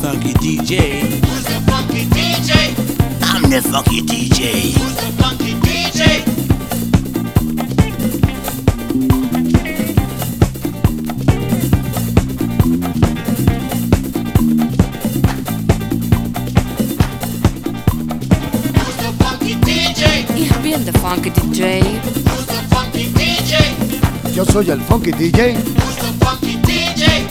funky DJ? Who's the funky DJ? I'm the funky DJ. Who's the funky DJ? Who's the funky DJ? Ich bin der Funky DJ. Who's the funky DJ? Yo soy el Funky DJ. Who's the funky DJ?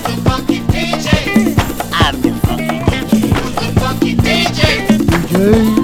I'm the funky DJ. Who's the funky DJ? DJ.